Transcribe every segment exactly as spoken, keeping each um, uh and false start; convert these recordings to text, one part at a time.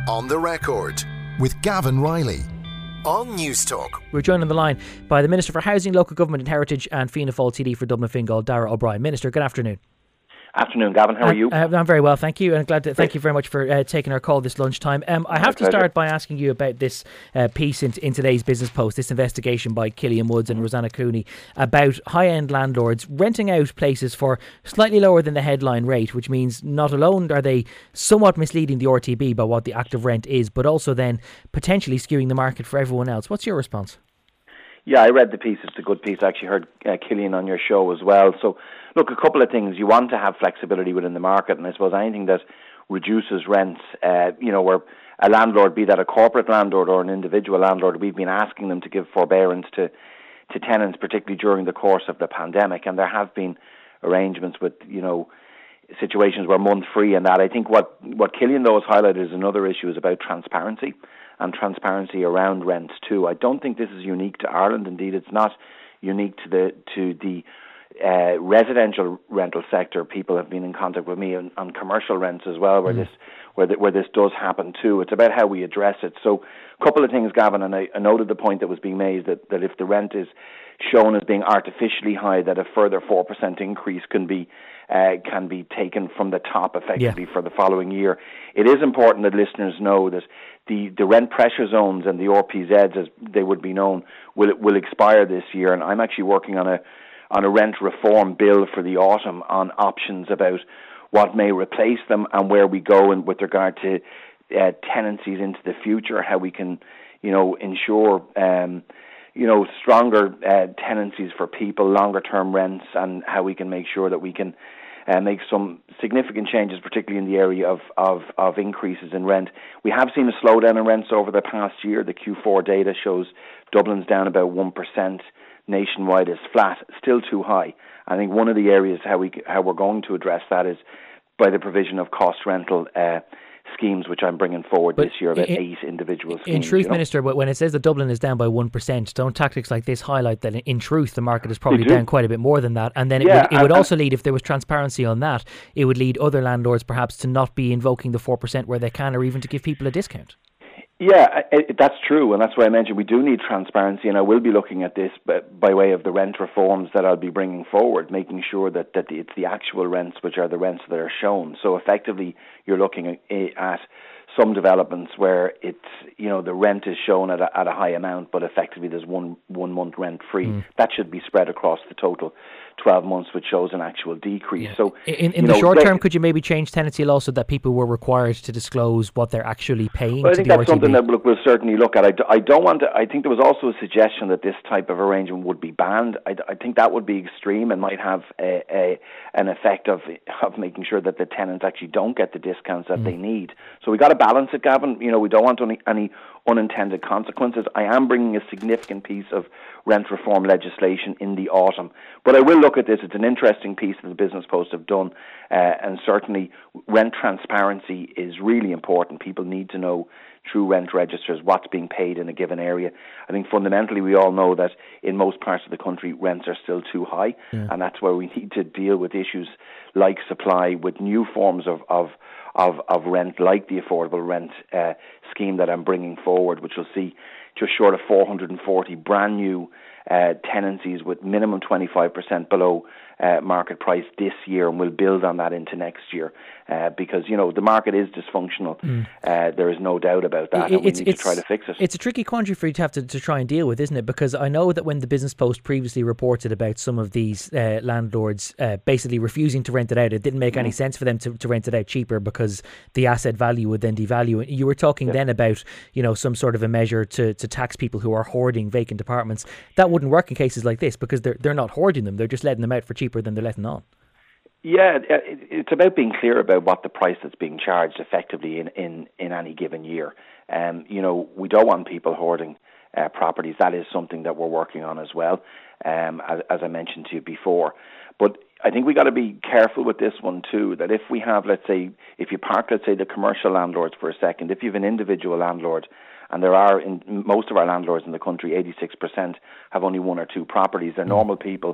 On the Record with Gavin Riley on Newstalk. We're joined on the line by the Minister for Housing, Local Government and Heritage and Fianna Fáil T D for Dublin Fingal, Darragh O'Brien. Minister, good afternoon. Afternoon, Gavin. How are you? Uh, I'm very well, thank you, and glad to thank you very much for uh, taking our call this lunchtime. Um, I have to start by asking you about this uh, piece in, in today's Business Post, this investigation by Killian Woods and Rosanna Cooney about high-end landlords renting out places for slightly lower than the headline rate, which means not alone are they somewhat misleading the R T B by what the active rent is, but also then potentially skewing the market for everyone else. What's your response? Yeah, I read the piece. It's a good piece. I actually heard uh, Killian on your show as well. So, look, a couple of things. You want to have flexibility within the market, and I suppose anything that reduces rents, uh, you know, where a landlord, be that a corporate landlord or an individual landlord, we've been asking them to give forbearance to, to tenants, particularly during the course of the pandemic, and there have been arrangements with, you know, situations where month free and that. I think what, what Killian, though, has highlighted is another issue is about transparency. And transparency around rents too. I don't think this is unique to Ireland. Indeed, it's not unique to the to the uh, residential rental sector. People have been in contact with me on, on commercial rents as well, where mm. this where the, where this does happen too. It's about how we address it. So, a couple of things, Gavin, and I, I noted the point that was being made that, that if the rent is shown as being artificially high, that a further four percent increase can be uh, can be taken from the top effectively yeah. for the following year. It is important that listeners know that the, the rent pressure zones and the R P Zs, as they would be known, will will expire this year. And I'm actually working on a on a rent reform bill for the autumn on options about what may replace them and where we go and with regard to uh, tenancies into the future, how we can, you know, ensure um, you know, stronger uh, tenancies for people, longer term rents, and how we can make sure that we can uh, make some significant changes, particularly in the area of, of, of increases in rent. We have seen a slowdown in rents over the past year. The Q four data shows Dublin's down about one percent. Nationwide is flat, still too high. I think one of the areas how we how we're going to address that is by the provision of cost rental uh, schemes, which I'm bringing forward but this year, about in, eight individual schemes. In truth, you know? Minister, but when it says that Dublin is down by one percent, don't tactics like this highlight that in truth the market is probably down quite a bit more than that? And then it yeah, would, it and, would also lead, if there was transparency on that, it would lead other landlords perhaps to not be invoking the four percent where they can, or even to give people a discount. Yeah, it, that's true, and that's why I mentioned we do need transparency, and I will be looking at this by, by way of the rent reforms that I'll be bringing forward, making sure that, that it's the actual rents which are the rents that are shown. So effectively, you're looking at, at some developments where it's, you know, the rent is shown at a, at a high amount, but effectively there's one one month rent free. Mm. That should be spread across the total twelve months, which shows an actual decrease. Yeah. So, in, in the know, short they, term, could you maybe change tenancy law so that people were required to disclose what they're actually paying? Well, I to think the that's R T B? Something that we'll, we'll certainly look at. I, d- I don't want to. I think there was also a suggestion that this type of arrangement would be banned. I, d- I think that would be extreme and might have a, a an effect of of making sure that the tenants actually don't get the discounts that mm. they need. So we got to balance it, Gavin. You know, we don't want any, any unintended consequences. I am bringing a significant piece of rent reform legislation in the autumn, but I will look at this. It's an interesting piece that the Business Post have done, uh, and certainly rent transparency is really important. People need to know through rent registers what's being paid in a given area. I think fundamentally we all know that in most parts of the country rents are still too high, yeah. and that's where we need to deal with issues like supply, with new forms of of of, of rent, like the affordable rent uh, scheme that I'm bringing forward, which will see just short of four hundred forty brand new uh, tenancies with minimum twenty-five percent below uh, market price this year, and we'll build on that into next year uh, because, you know, the market is dysfunctional. Mm. Uh, there is no doubt about that, it, and we need to try to fix it. It's a tricky quandary for you to have to, to try and deal with, isn't it? Because I know that when the Business Post previously reported about some of these uh, landlords uh, basically refusing to rent it out, it didn't make mm. any sense for them to, to rent it out cheaper because the asset value would then devalue. You were talking yeah. then about, you know, some sort of a measure to, to tax people who are hoarding vacant apartments. That wouldn't work in cases like this because they're they're not hoarding them; they're just letting them out for cheaper than they're letting on. Yeah, it's about being clear about what the price that's being charged effectively in, in, in any given year. Um, you know, we don't want people hoarding uh, properties. That is something that we're working on as well, um, as, as I mentioned to you before. But I think we got to be careful with this one too, that if we have, let's say, if you park, let's say, the commercial landlords for a second, if you have an individual landlord, and there are, in most of our landlords in the country, eighty-six percent have only one or two properties. They're normal people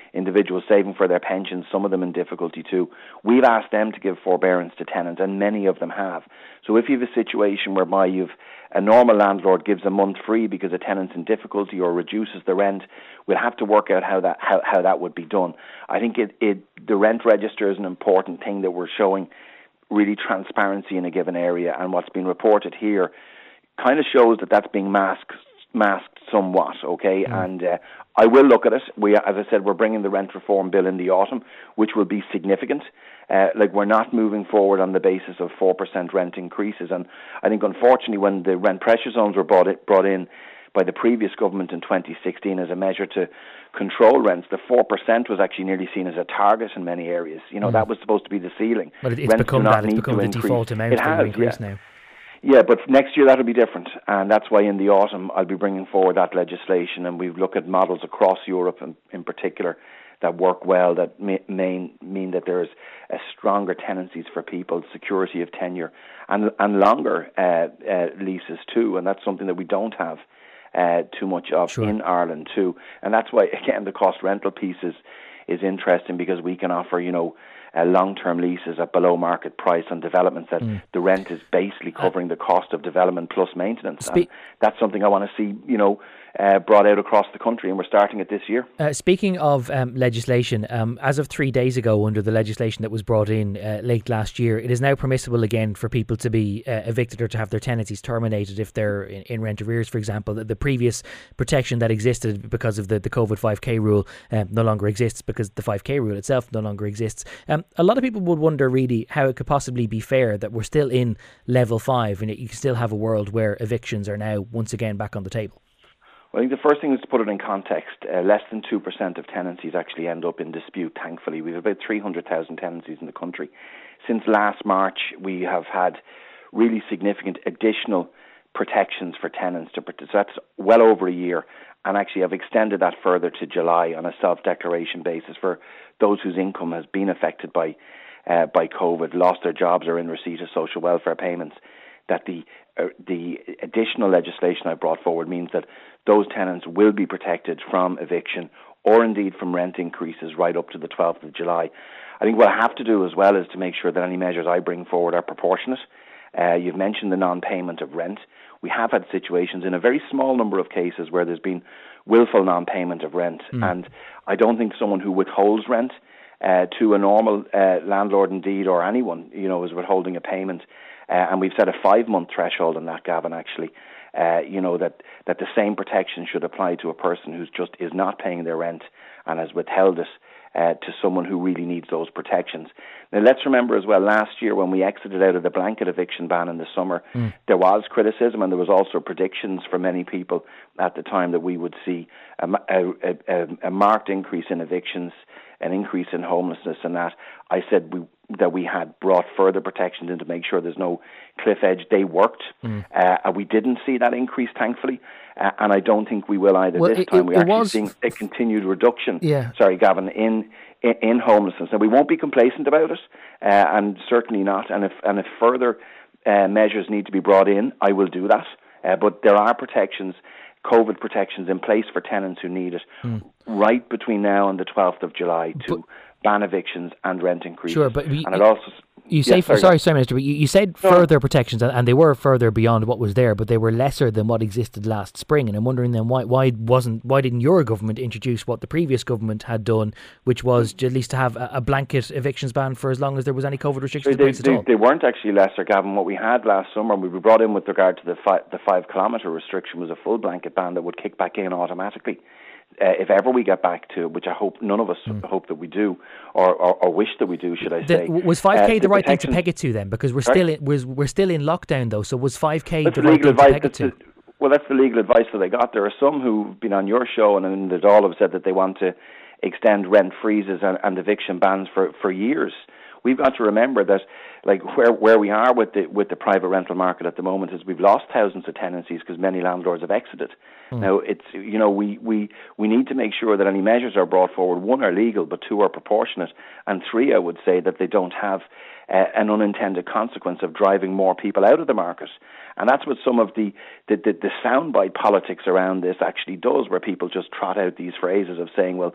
individuals saving for their pensions, some of them in difficulty too. We've asked them to give forbearance to tenants, and many of them have. So if you have a situation whereby you've a normal landlord gives a month free because a tenant's in difficulty or reduces the rent, we'll have to work out how that how, how that would be done. I think it, it the rent register is an important thing that we're showing really transparency in a given area, and what's been reported here kind of shows that that's being masked masked somewhat, okay? Mm. And uh, I will look at it. We, as I said, we're bringing the rent reform bill in the autumn, which will be significant. Uh, like, we're not moving forward on the basis of four percent rent increases. And I think, unfortunately, when the rent pressure zones were brought, it, brought in by the previous government in twenty sixteen as a measure to control rents, the four percent was actually nearly seen as a target in many areas. You know, mm. that was supposed to be the ceiling. But it, it's rents become that. It's become the increase. Default amount it has, increase yeah. now. Yeah, but next year that'll be different, and that's why in the autumn I'll be bringing forward that legislation, and we've looked at models across Europe in, in particular that work well, that may, may mean that there's a stronger tenancies for people, security of tenure, and and longer uh, uh, leases too, and that's something that we don't have uh, too much of sure. in Ireland too, and that's why again the cost rental piece is, is interesting, because we can offer, you know, Uh, long-term leases at below market price on developments that mm. the rent is basically covering the cost of development plus maintenance. Spe- and that's something I want to see, you know, uh, brought out across the country, and we're starting it this year. Uh, speaking of um, legislation, um, as of three days ago, under the legislation that was brought in uh, late last year, it is now permissible again for people to be uh, evicted or to have their tenancies terminated if they're in, in rent arrears, for example. The, the previous protection that existed because of the, the COVID five K rule um, no longer exists, because the five K rule itself no longer exists. Um, a lot of people would wonder really how it could possibly be fair that we're still in level five and you can still have a world where evictions are now once again back on the table. Well, I think the first thing is to put it in context. Uh, less than two percent of tenancies actually end up in dispute, thankfully. We have about three hundred thousand tenancies in the country. Since last March, we have had really significant additional protections for tenants. To, so that's well over a year. And actually I've extended that further to July on a self-declaration basis for those whose income has been affected by uh, by COVID, lost their jobs or in receipt of social welfare payments, that the uh, the additional legislation I brought forward means that those tenants will be protected from eviction or indeed from rent increases right up to the twelfth of July. I think what I have to do as well is to make sure that any measures I bring forward are proportionate. Uh, you've mentioned the non-payment of rent. We have had situations in a very small number of cases where there's been willful non-payment of rent. Mm. And I don't think someone who withholds rent uh, to a normal uh, landlord indeed, or anyone, you know, is withholding a payment. Uh, and we've set a five-month threshold on that, Gavin, actually. Uh, you know, that, that the same protection should apply to a person who's just is not paying their rent and has withheld it uh, to someone who really needs those protections. Now, let's remember as well, last year when we exited out of the blanket eviction ban in the summer, mm. there was criticism, and there was also predictions for many people at the time that we would see a, a, a, a marked increase in evictions, an increase in homelessness, and that. I said we that we had brought further protections in to make sure there's no cliff edge. They worked. Mm. Uh, and we didn't see that increase, thankfully, uh, and I don't think we will either well, this it, time. We're actually was... seeing a continued reduction, yeah. sorry, Gavin, in, in in homelessness. Now, we won't be complacent about it, uh, and certainly not, and if, and if further uh, measures need to be brought in, I will do that. Uh, but there are protections, COVID protections in place for tenants who need it, mm. right between now and the twelfth of July to... But, ban evictions and rent increases. Sure, but we, and it also you say, yeah, sorry, sorry, sorry, Minister, but you, you said no. further protections, and, and they were further beyond what was there, but they were lesser than what existed last spring. And I'm wondering then why, why wasn't, why didn't your government introduce what the previous government had done, which was at least to have a, a blanket evictions ban for as long as there was any COVID restrictions so in place they, at all? They weren't actually lesser, Gavin. What we had last summer, we were brought in with regard to the fi- the five kilometre restriction, was a full blanket ban that would kick back in automatically. Uh, if ever we get back to, which I hope none of us mm. hope that we do, or, or, or wish that we do, should I say? The, was five K uh, the, the right thing to peg it to then? Because we're Sorry? still in, we're, we're still in lockdown though. So was five K that's the right thing advice, to peg it to? The, well, that's the legal advice that I got. There are some who've been on your show and in the Dáil have said that they want to extend rent freezes and, and eviction bans for, for years. We've got to remember that, like where where we are with the with the private rental market at the moment is we've lost thousands of tenancies because many landlords have exited. Mm. Now it's you know we, we we need to make sure that any measures are brought forward, one, are legal, but two, are proportionate, and three, I would say that they don't have uh, an unintended consequence of driving more people out of the market. And that's what some of the the, the the soundbite politics around this actually does, where people just trot out these phrases of saying, well,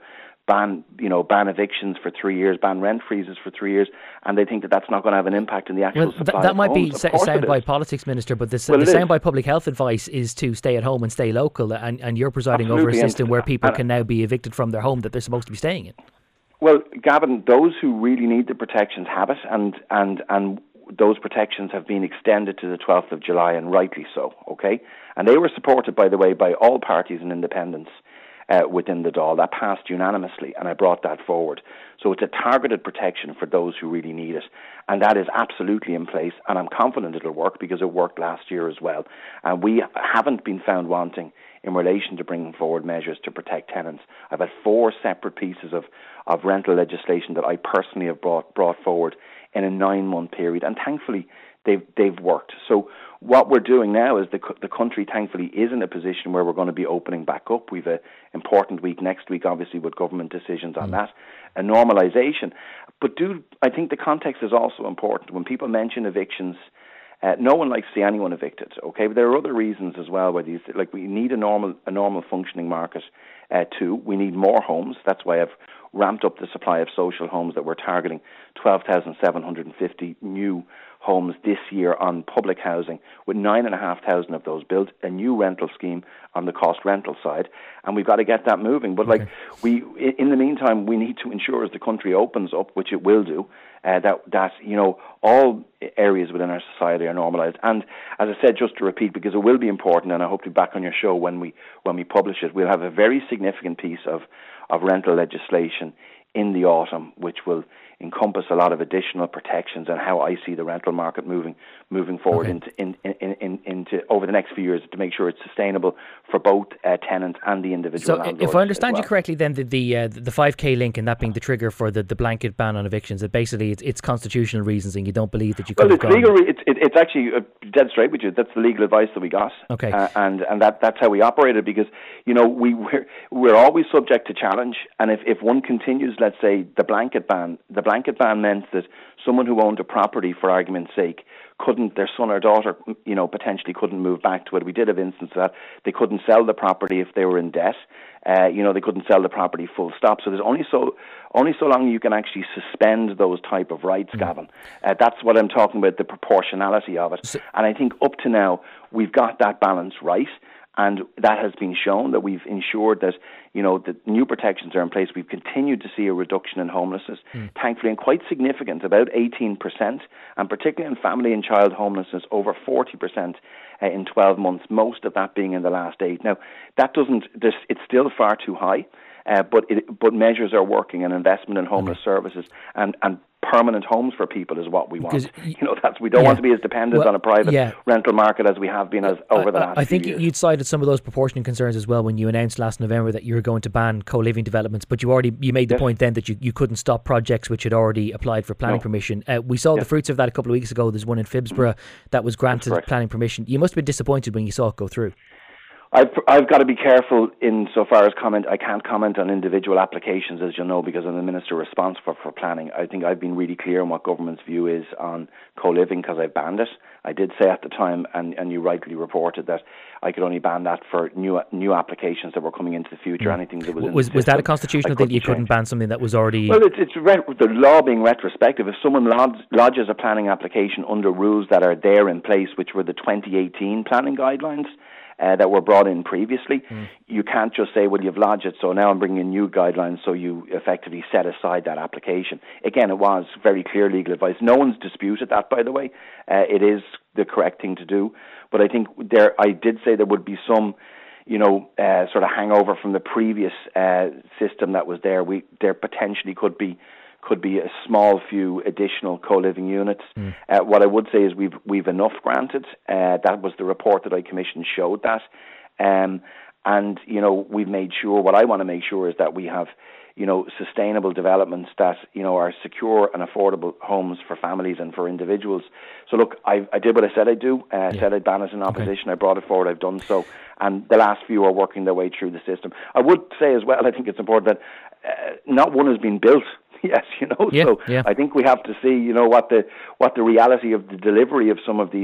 ban, you know, ban evictions for three years, ban rent freezes for three years, and they think that that's not going to have an impact in the actual well, supply th- that of might homes. be sa- sound by politics, Minister, but the, well, the sound is. by public health advice is to stay at home and stay local, and, and you're presiding Absolutely. over a system and, where people and, can now be evicted from their home that they're supposed to be staying in. Well, Gavin, those who really need the protections have it, and and and those protections have been extended to the twelfth of July, and rightly so, okay? And they were supported, by the way, by all parties and independents uh, within the Dáil. That passed unanimously, and I brought that forward. So it's a targeted protection for those who really need it, and that is absolutely in place, and I'm confident it'll work because it worked last year as well. And we haven't been found wanting in relation to bringing forward measures to protect tenants. I've had four separate pieces of, of rental legislation that I personally have brought, brought forward in a nine-month period, and thankfully they've they've worked. So what we're doing now is the the country thankfully is in a position where we're going to be opening back up. We've an important week next week, obviously, with government decisions on mm. that, a normalisation. But do I think the context is also important. When people mention evictions, uh, no one likes to see anyone evicted, okay? But there are other reasons as well where these, like we need a normal a normal functioning market uh, too. We need more homes. That's why I've ramped up the supply of social homes that we're targeting twelve thousand seven hundred fifty new homes this year on public housing, with nine thousand five hundred of those built, a new rental scheme on the cost rental side, and we've got to get that moving. But okay. like we, in the meantime, we need to ensure as the country opens up, which it will do, uh, that, that, you know, all areas within our society are normalised. And as I said, just to repeat, because it will be important, and I hope to be back on your show when we when we publish it, we'll have a very significant piece of of rental legislation in the autumn, which will encompass a lot of additional protections and how I see the rental market moving moving forward okay. into in, in, in, into over the next few years to make sure it's sustainable for both uh, tenants and the individual so landlords. If I understand well. you correctly, then the the, uh, the five K link and that being the trigger for the, the blanket ban on evictions, that basically it's, it's constitutional reasons and you don't believe that you could well, have it's gone... legal. Re- it's, it, it's actually uh, dead straight with you. That's the legal advice that we got. Okay. Uh, and and that that's how we operated because, you know, we, we're, we're always subject to challenge. And if, if one continues, let's say, the blanket ban, the blanket ban meant that someone who owned a property, for argument's sake, couldn't, their son or daughter, you know, potentially couldn't move back to it. We did have instances that they couldn't sell the property if they were in debt. Uh, you know, they couldn't sell the property full stop. So there's only so only so long you can actually suspend those type of rights, mm. Gavin. Uh, that's what I'm talking about, the proportionality of it. So, and I think up to now, we've got that balance right. And that has been shown that we've ensured that, you know, the new protections are in place. We've continued to see a reduction in homelessness, mm. thankfully, and quite significant, about eighteen percent, and particularly in family and child homelessness, over forty percent uh, in twelve months, most of that being in the last eight. Now, that doesn't, it's still far too high, uh, but it, but measures are working, and investment in homeless okay. services and, and permanent homes for people is what we want. You know, that's we don't yeah. want to be as dependent well, on a private yeah. rental market as we have been as over I, the last I think few years. You'd cited some of those proportionate concerns as well when you announced last November that you were going to ban co-living developments, but you already you made the yes. point then that you, you couldn't stop projects which had already applied for planning no. permission. Uh, we saw yes. the fruits of that a couple of weeks ago. There's one in Phibsborough that was granted planning permission. You must have been disappointed when you saw it go through. I've, I've got to be careful in so far as comment. I can't comment on individual applications, as you know, because I'm the Minister responsible for planning. I think I've been really clear on what government's view is on co-living because I banned it. I did say at the time, and, and you rightly reported, that I could only ban that for new new applications that were coming into the future. Mm. Anything that was in was the was system, that a constitutional thing? You couldn't change. ban something that was already. Well, it's, it's re- the law being retrospective. If someone lodge, lodges a planning application under rules that are there in place, which were the twenty eighteen planning guidelines. Uh, that were brought in previously, mm. you can't just say, well, you've lodged it, so now I'm bringing in new guidelines, so you effectively set aside that application. Again, it was very clear legal advice. No one's disputed that, by the way. Uh, it is the correct thing to do. But I think there, I did say there would be some, you know, uh, sort of hangover from the previous uh, system that was there. We There potentially could be could be a small few additional co-living units. Mm. Uh, what I would say is we've we've enough granted. Uh, that was the report that I commissioned showed that. Um, and, you know, we've made sure, what I want to make sure is that we have, you know, sustainable developments that, you know, are secure and affordable homes for families and for individuals. So, look, I, I did what I said I'd do. Uh, I yeah. said I'd ban it in opposition. Okay. I brought it forward. I've done so. And the last few are working their way through the system. I would say as well, I think it's important that uh, not one has been built. Yes, you know, yeah, so yeah. I think we have to see, you know, what the what the reality of the delivery of some of these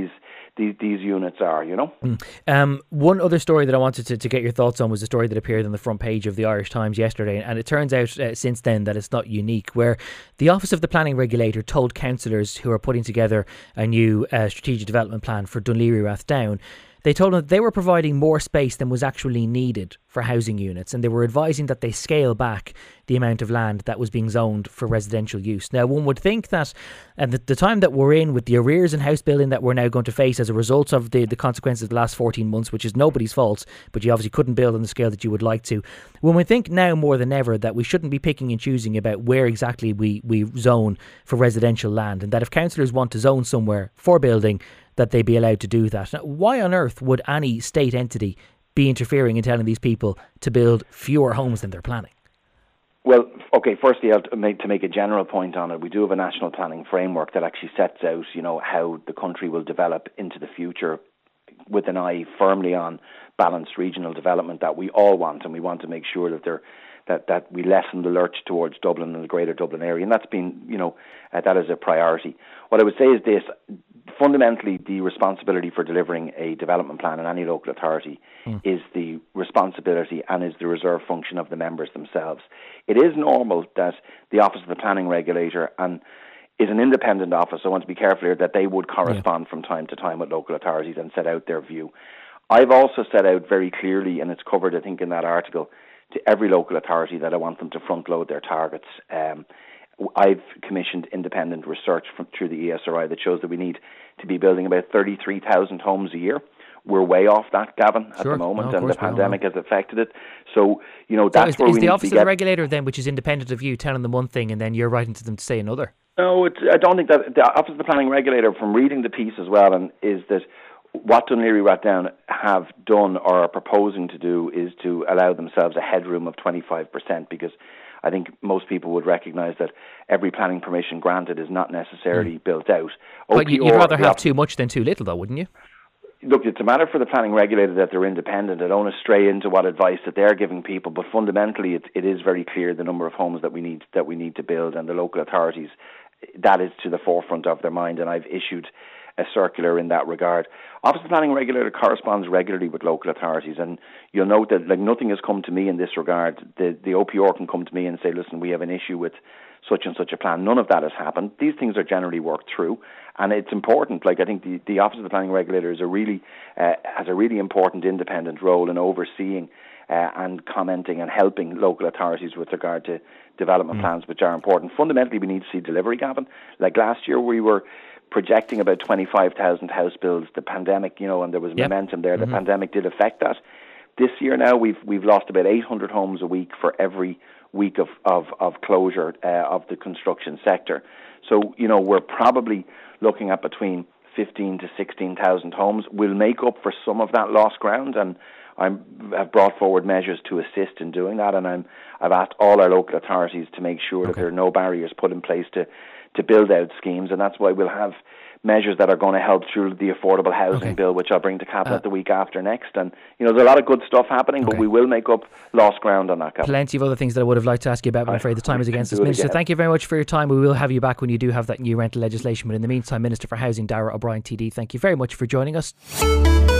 these, these units are, you know. Mm. Um, one other story that I wanted to, to get your thoughts on was a story that appeared on the front page of the Irish Times yesterday, and it turns out uh, since then that it's not unique, where the Office of the Planning Regulator told councillors who are putting together a new uh, strategic development plan for Dún Laoghaire Rathdown, they told them that they were providing more space than was actually needed for housing units, and they were advising that they scale back the amount of land that was being zoned for residential use. Now, one would think that at the, the time that we're in, with the arrears in house building that we're now going to face as a result of the, the consequences of the last fourteen months, which is nobody's fault, but you obviously couldn't build on the scale that you would like to, when we think now more than ever that we shouldn't be picking and choosing about where exactly we, we zone for residential land, and that if councillors want to zone somewhere for building, that they be allowed to do that. Now, why on earth would any state entity be interfering and telling these people to build fewer homes than they're planning? Well, okay, firstly, I'll make, to make a general point on it, we do have a national planning framework that actually sets out, you know, how the country will develop into the future with an eye firmly on balanced regional development that we all want, and we want to make sure that they're that, that we lessen the lurch towards Dublin and the greater Dublin area, and that's been, you know, uh, that is a priority. What I would say is this: fundamentally, the responsibility for delivering a development plan in any local authority mm. is the responsibility and is the reserve function of the members themselves. It is normal that the Office of the Planning Regulator and is an independent office. I want to be careful here that they would correspond yeah. from time to time with local authorities and set out their view. I've also set out very clearly, and it's covered, I think, in that article, to every local authority that I want them to front load their targets. Um, I've commissioned independent research from, through the E S R I that shows that we need to be building about thirty-three thousand homes a year. We're way off that, Gavin, at sure. the moment, no, and the course, pandemic has affected it. So, you know, that's so is, where is we the need Office to of the get... Regulator then, which is independent of you, telling them one thing and then you're writing to them to say another? No, it's, I don't think that... The Office of the Planning Regulator, from reading the piece as well, and is that what Dún Laoghaire Rathdown have done or are proposing to do is to allow themselves a headroom of twenty-five percent, because I think most people would recognise that every planning permission granted is not necessarily mm. built out. But O P R, you'd rather have too much than too little, though, wouldn't you? Look, it's a matter for the planning regulator that they're independent. I don't want to stray into what advice that they're giving people, but fundamentally it, it is very clear the number of homes that we need that we need to build, and the local authorities, that is to the forefront of their mind, and I've issued a circular in that regard. Office of the Planning Regulator corresponds regularly with local authorities, and you'll note that like nothing has come to me in this regard. The the O P R can come to me and say, listen, we have an issue with such and such a plan. None of that has happened. These things are generally worked through, and it's important. Like I think the, the Office of the Planning Regulator is a really uh, has a really important independent role in overseeing uh, and commenting and helping local authorities with regard to development mm. plans, which are important. Fundamentally, we need to see delivery, Gavin. Like last year, we were projecting about twenty-five thousand house builds. The pandemic, you know, and there was yep. momentum there. The mm-hmm. pandemic did affect that. This year now, we've we've lost about eight hundred homes a week for every week of of, of closure uh, of the construction sector. So, you know, we're probably looking at between fifteen to sixteen thousand homes. We'll make up for some of that lost ground, and I'm, I've brought forward measures to assist in doing that. And I'm I've asked all our local authorities to make sure okay. that there are no barriers put in place to. to build out schemes, and that's why we'll have measures that are going to help through the affordable housing okay. bill, which I'll bring to Cabinet uh, the week after next. And, you know, there's a lot of good stuff happening, okay. but we will make up lost ground on that, Cabinet. Plenty of other things that I would have liked to ask you about, but I'm afraid the time is against us. Minister, thank you very much for your time. We will have you back when you do have that new rental legislation. But in the meantime, Minister for Housing, Darragh O'Brien T D, thank you very much for joining us.